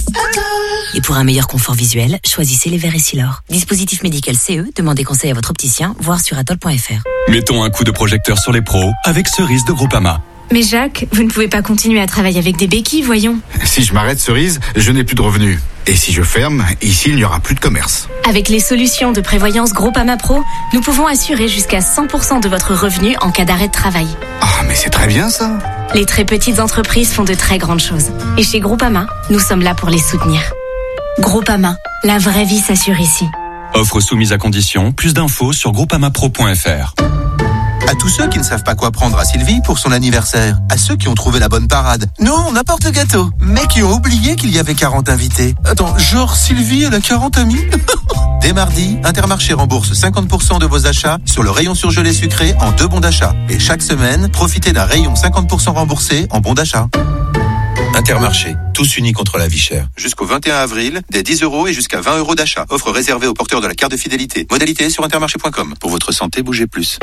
Et pour un meilleur confort visuel, choisissez les verres Essilor. Dispositif médical C E, demandez conseil à votre opticien, voire sur atoll point F R. Mettons un coup de projecteur sur les pros avec Cerise de Groupama. Mais Jacques, vous ne pouvez pas continuer à travailler avec des béquilles, voyons. Si je m'arrête Cerise, je n'ai plus de revenus. Et si je ferme, ici il n'y aura plus de commerce. Avec les solutions de prévoyance Groupama Pro, nous pouvons assurer jusqu'à cent pour cent de votre revenu en cas d'arrêt de travail. Ah, mais c'est très bien ça. Les très petites entreprises font de très grandes choses. Et chez Groupama, nous sommes là pour les soutenir. Groupama, la vraie vie s'assure ici. Offre soumise à condition, plus d'infos sur groupama pro point F R. À tous ceux qui ne savent pas quoi prendre à Sylvie pour son anniversaire. À ceux qui ont trouvé la bonne parade. Non, n'importe le gâteau. Mais qui ont oublié qu'il y avait quarante invités. Attends, genre Sylvie, elle a quarante amis? Dès mardi, Intermarché rembourse cinquante pour cent de vos achats sur le rayon surgelé sucré en deux bons d'achat. Et chaque semaine, profitez d'un rayon cinquante pour cent remboursé en bons d'achat. Intermarché, tous unis contre la vie chère. Jusqu'au vingt et un avril, des dix euros et jusqu'à vingt euros d'achat. Offre réservée aux porteurs de la carte de fidélité. Modalité sur intermarché point com. Pour votre santé, bougez plus.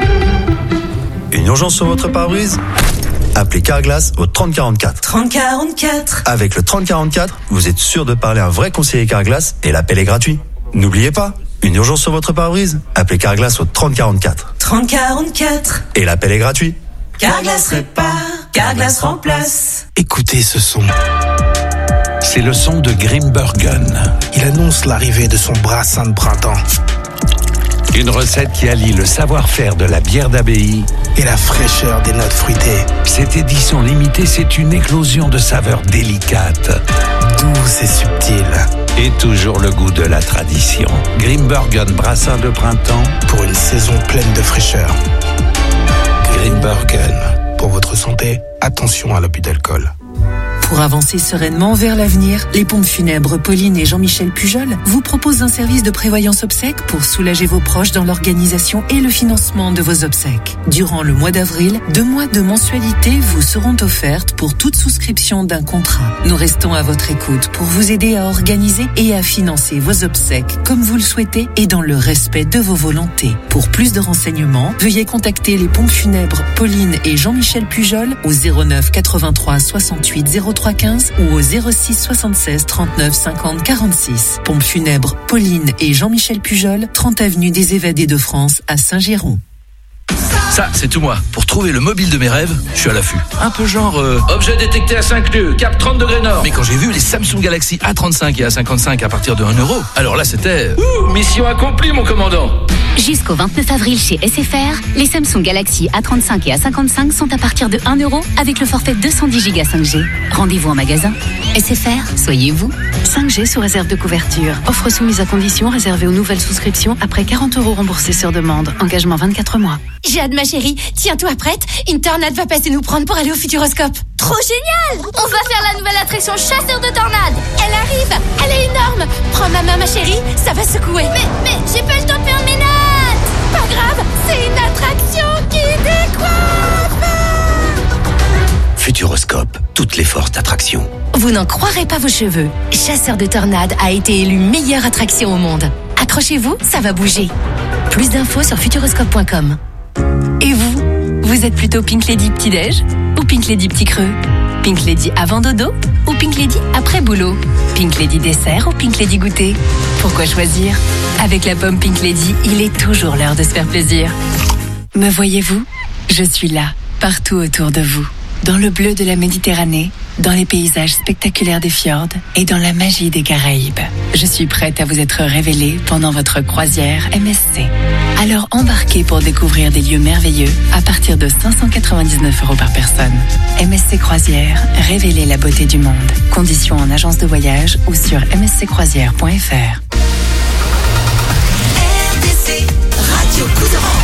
Une urgence sur votre pare-brise? Appelez Carglass au trente quarante-quatre. trente quarante-quatre. Avec le trente quarante-quatre, vous êtes sûr de parler à un vrai conseiller Carglass et l'appel est gratuit. N'oubliez pas, une urgence sur votre pare-brise? Appelez Carglass au trente quarante-quatre. trente quarante-quatre. Et l'appel est gratuit. Carglass répare, Carglass remplace. Écoutez ce son. C'est le son de Grimbergen. Il annonce l'arrivée de son brassin de printemps. Une recette qui allie le savoir-faire de la bière d'abbaye et la fraîcheur des notes fruitées. Cette édition limitée, c'est une éclosion de saveurs délicates, douces et subtiles. Et toujours le goût de la tradition. Grimbergen brassin de printemps pour une saison pleine de fraîcheur. Grimbergen. Pour votre santé, attention à l'abus d'alcool. Pour avancer sereinement vers l'avenir, les pompes funèbres Pauline et Jean-Michel Pujol vous proposent un service de prévoyance obsèques pour soulager vos proches dans l'organisation et le financement de vos obsèques. Durant le mois d'avril, deux mois de mensualité vous seront offertes pour toute souscription d'un contrat. Nous restons à votre écoute pour vous aider à organiser et à financer vos obsèques comme vous le souhaitez et dans le respect de vos volontés. Pour plus de renseignements, veuillez contacter les pompes funèbres Pauline et Jean-Michel Pujol au zéro neuf quatre-vingt-trois soixante-huit zéro trois quinze ou au zéro six soixante-seize trente-neuf cinquante quarante-six. Pompes funèbres Pauline et Jean-Michel Pujol, trente avenue des Évadés de France à Saint-Girons. Ça, c'est tout moi. Pour trouver le mobile de mes rêves, je suis à l'affût. Un peu genre... Euh, objet détecté à cinq nœuds, cap trente degrés nord. Mais quand j'ai vu les Samsung Galaxy A trente-cinq et A cinquante-cinq à partir de un euro, alors là, c'était... Ouh, mission accomplie, mon commandant. Jusqu'au vingt-neuf avril chez S F R, les Samsung Galaxy A trente-cinq et A cinquante-cinq sont à partir de un euro avec le forfait deux cent dix giga cinq G. Rendez-vous en magasin. S F R, soyez vous. cinq G sous réserve de couverture. Offre soumise à condition réservée aux nouvelles souscriptions après quarante euros remboursés sur demande. Engagement vingt-quatre mois. J'ai hâte, ma chérie. Tiens-toi prête. Une tornade va passer nous prendre pour aller au Futuroscope. Trop génial! On va faire la nouvelle attraction chasseur de tornades. Elle arrive. Elle est énorme. Prends ma main, ma chérie. Ça va secouer. Mais, mais, j'ai pas le temps de faire mes notes. Pas grave. C'est une attraction qui décoiffe. Futuroscope. Toutes les forces d'attraction. Vous n'en croirez pas vos cheveux. Chasseur de tornades a été élu meilleure attraction au monde. Accrochez-vous, ça va bouger. Plus d'infos sur futuroscope point com. Et vous? Vous êtes plutôt Pink Lady petit-déj ou Pink Lady petit creux? Pink Lady avant dodo ou Pink Lady après boulot? Pink Lady dessert ou Pink Lady goûter? Pourquoi choisir? Avec la pomme Pink Lady, il est toujours l'heure de se faire plaisir. Me voyez-vous? Je suis là, partout autour de vous. Dans le bleu de la Méditerranée, dans les paysages spectaculaires des fjords et dans la magie des Caraïbes. Je suis prête à vous être révélée pendant votre croisière M S C. Alors embarquez pour découvrir des lieux merveilleux à partir de cinq cent quatre-vingt-dix-neuf euros par personne. M S C Croisière, révélez la beauté du monde. Conditions en agence de voyage ou sur m s c croisière point f r. R D C, Radio Couserans.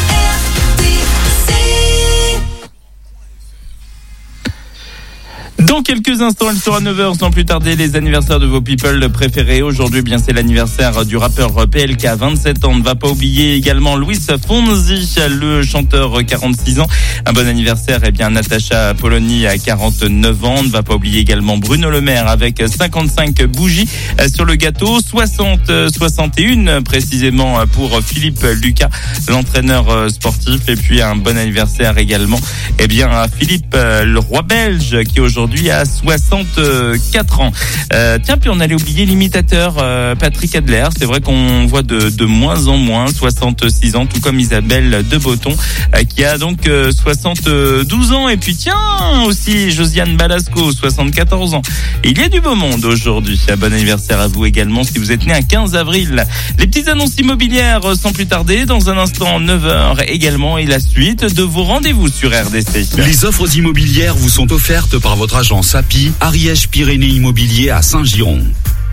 Dans quelques instants, elle sera neuf heures sans plus tarder, les anniversaires de vos people préférés. Aujourd'hui, bien, c'est l'anniversaire du rappeur P L K, vingt-sept ans. Ne va pas oublier également Luis Fonsi, le chanteur, quarante-six ans. Un bon anniversaire, eh bien, Natacha Polony à quarante-neuf ans. Ne va pas oublier également Bruno Le Maire avec cinquante-cinq bougies sur le gâteau. soixante, soixante et un précisément pour Philippe Lucas, l'entraîneur sportif. Et puis, un bon anniversaire également, eh bien, à Philippe, le roi belge, qui aujourd'hui à soixante-quatre ans. Euh, tiens, puis on allait oublier l'imitateur euh, Patrick Adler. C'est vrai qu'on voit de, de moins en moins, soixante-six ans, tout comme Isabelle de Botton, euh, qui a donc euh, soixante-douze ans. Et puis tiens, aussi Josiane Balasco, soixante-quatorze ans. Et il y a du beau monde aujourd'hui. Bon anniversaire à vous également si vous êtes né un quinze avril. Les petites annonces immobilières sans plus tarder. Dans un instant, neuf heures également. Et la suite de vos rendez-vous sur R D C. Les offres immobilières vous sont offertes par votre agence A P I, Ariège-Pyrénées Immobilier à Saint-Giron.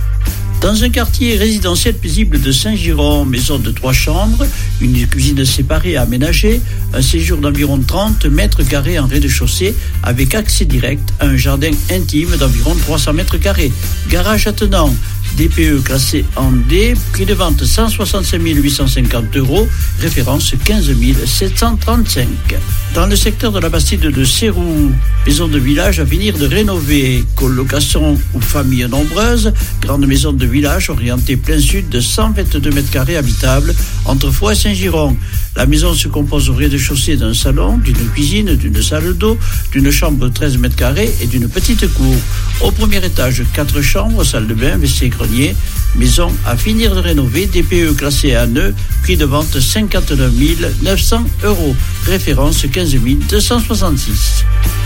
Dans un quartier résidentiel paisible de Saint-Giron, maison de trois chambres, une cuisine séparée à aménager, un séjour d'environ trente mètres carrés en rez-de-chaussée avec accès direct à un jardin intime d'environ trois cents mètres carrés. Garage attenant, D P E classé en D, prix de vente cent soixante-cinq mille huit cent cinquante euros, référence quinze mille sept cent trente-cinq. Dans le secteur de la Bastide de Sérou, maison de village à venir de rénover, colocation ou famille nombreuse, grande maison de village orientée plein sud de cent vingt-deux mètres carrés habitables entre Foix et Saint-Giron. La maison se compose au rez-de-chaussée d'un salon, d'une cuisine, d'une salle d'eau, d'une chambre de treize mètres carrés et d'une petite cour. Au premier étage, quatre chambres, salle de bain, W C, grenier. Maison à finir de rénover, D P E classé à neuf, prix de vente cinquante-neuf mille neuf cents euros, référence quinze mille deux cent soixante-six.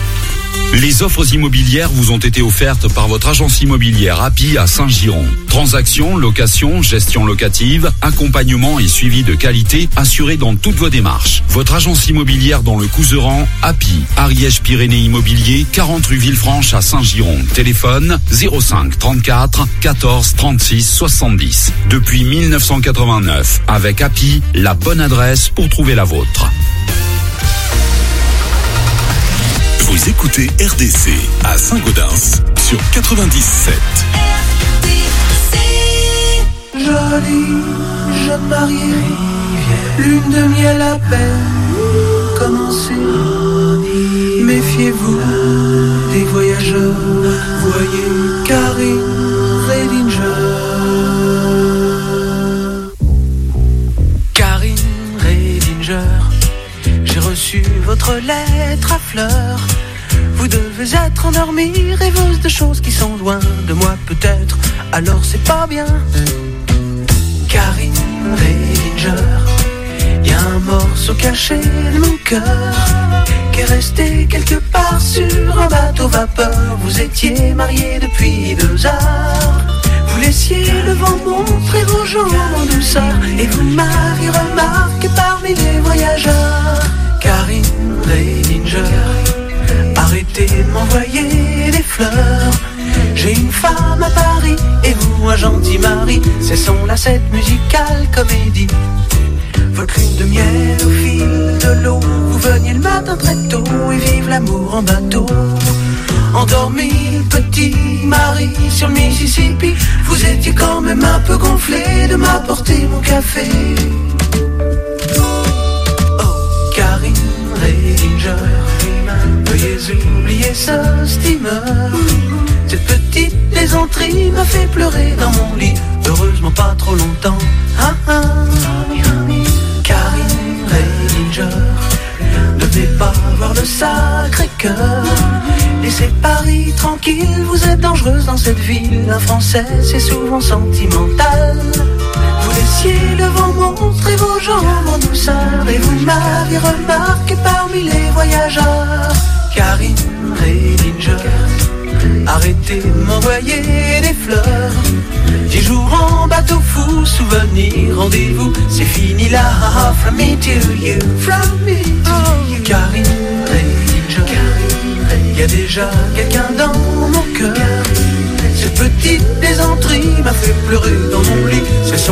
Les offres immobilières vous ont été offertes par votre agence immobilière A P I à Saint-Giron. Transactions, location, gestion locative, accompagnement et suivi de qualité assurés dans toutes vos démarches. Votre agence immobilière dans le Couserans, A P I, Ariège-Pyrénées Immobilier, quarante rue Villefranche à Saint-Giron. Téléphone zéro cinq trente-quatre quatorze trente-six soixante-dix. Depuis mille neuf cent quatre-vingt-neuf, avec A P I, la bonne adresse pour trouver la vôtre. Vous écoutez R D C à Saint-Gaudens sur quatre-vingt-dix-sept. Jolie jeune mariée, lune de miel à peine commencée. Méfiez-vous des voyageurs, voyez Karine Redinger. Karine Redinger, j'ai reçu votre lettre à fleurs. Vous devez être endormie, rêveuse de choses qui sont loin de moi peut-être, alors c'est pas bien. Karine Redinger, y'a un morceau caché de mon cœur qui est resté quelque part sur un bateau vapeur. Vous étiez mariés depuis deux heures, vous laissiez le vent montrer vos jambes en douceur. Et vous m'avez remarqué parmi les voyageurs. Karine Reininger, arrêtez de m'envoyer des fleurs. J'ai une femme à Paris et vous un gentil mari. C'est son lacette musicale comédie. Votre lune de miel au fil de l'eau. Vous veniez le matin très tôt et vive l'amour en bateau. Endormi le petit mari sur le Mississippi. Vous étiez quand même un peu gonflé de m'apporter mon café. Oh, Karine Reininger, veuillez oublier ce steamer. Cette petite plaisanterie m'a fait pleurer dans mon lit. Heureusement pas trop longtemps. Ah, ah. Karine Reininger, ne venez pas voir le Sacré-Cœur. Laissez Paris tranquille, vous êtes dangereuse dans cette ville. Un Français c'est souvent sentimental. Vous laissiez le vent montrer vos jambes en douceur. Et vous m'avez remarqué parmi les voyageurs. Karine Reininger, arrêtez de m'envoyer des fleurs. Dix jours en bateau fou, souvenir, rendez-vous. C'est fini là, from me to you. From me to you. Karine Reininger, il y a déjà quelqu'un dans mon cœur. Cette petite plaisanterie m'a fait pleurer dans mon lit. C'est son